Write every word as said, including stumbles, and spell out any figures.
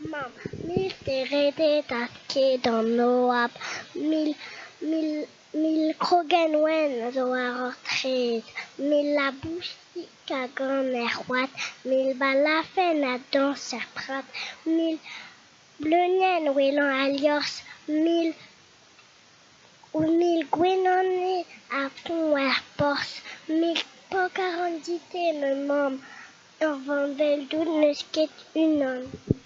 Mam, mil terede taske dans noab, mil, mil, mil krogenwen zo ar ortred, mil la boustik a gant er c'hoad, mil balafen a dans er prat, mil bleunien welan al liorzh, mil ou mil gwenonne a pon er porzh, mil pokar an dite me mam ur vanveldout n'eus ket unan.